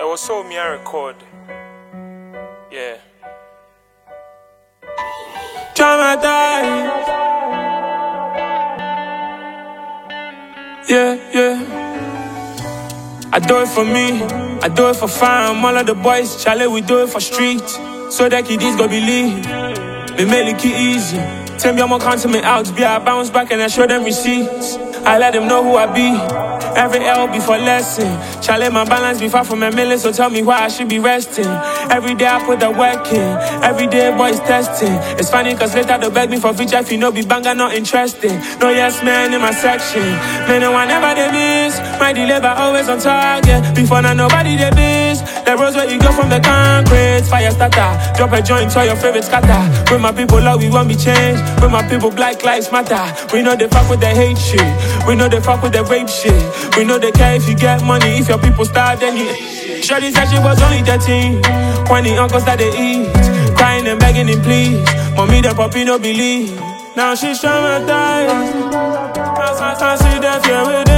was so me I record. Yeah. Traumatized. Yeah. I do it for me, I do it for fam. All of the boys, Charlie, we do it for street. So that kiddies go believe. Me make it easy. Tell me I'm gonna count me out. Be I bounce back and I show them receipts. I let them know who I be. Every L before lesson. Charlie, my balance be far from a million, so tell me why I should be resting. Every day I put the work in. Every day boys testing. It's funny cause later they beg me for feature if you know be banger not interesting. No yes man in my section. Man, no one never they miss. My deliver always on target. Before now nobody they miss. The roads where you go from the concrete. Fire starter. Drop a joint to your favorite scatter. With my people love we won't be changed. With my people black lives matter. We know they fuck with the hate shit. We know they fuck with the rape shit. We know they care if you get money. If your people starve then you Shorty said she was only 13 when the uncles that they eat. Crying and begging him please. Mommy the puppy no believe. Now she's traumatized. I see that fear with